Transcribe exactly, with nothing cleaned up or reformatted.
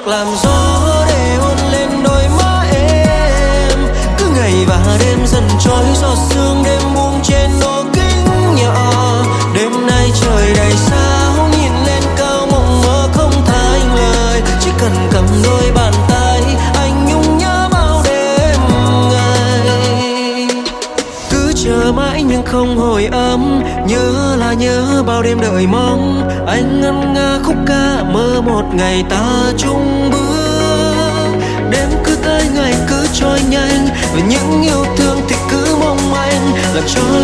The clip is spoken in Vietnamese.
hoặc làm gió để hôn lên đôi má em. Cứ ngày và đêm dần trôi giọt sương đêm buông trên ô kính nhỏ. Đêm nay trời đầy sao nhìn lên cao mộng mơ không thành lời. Chỉ cần cầm đôi bàn tay anh nhung nhớ bao đêm ngày. Cứ chờ mãi nhưng không hồi âm, nhớ là nhớ bao đêm đợi mong. Anh ngân nga khúc ca mơ một ngày ta chung bước. Đêm cứ tới ngày cứ trôi nhanh, và những yêu thương thì cứ mong manh làm cho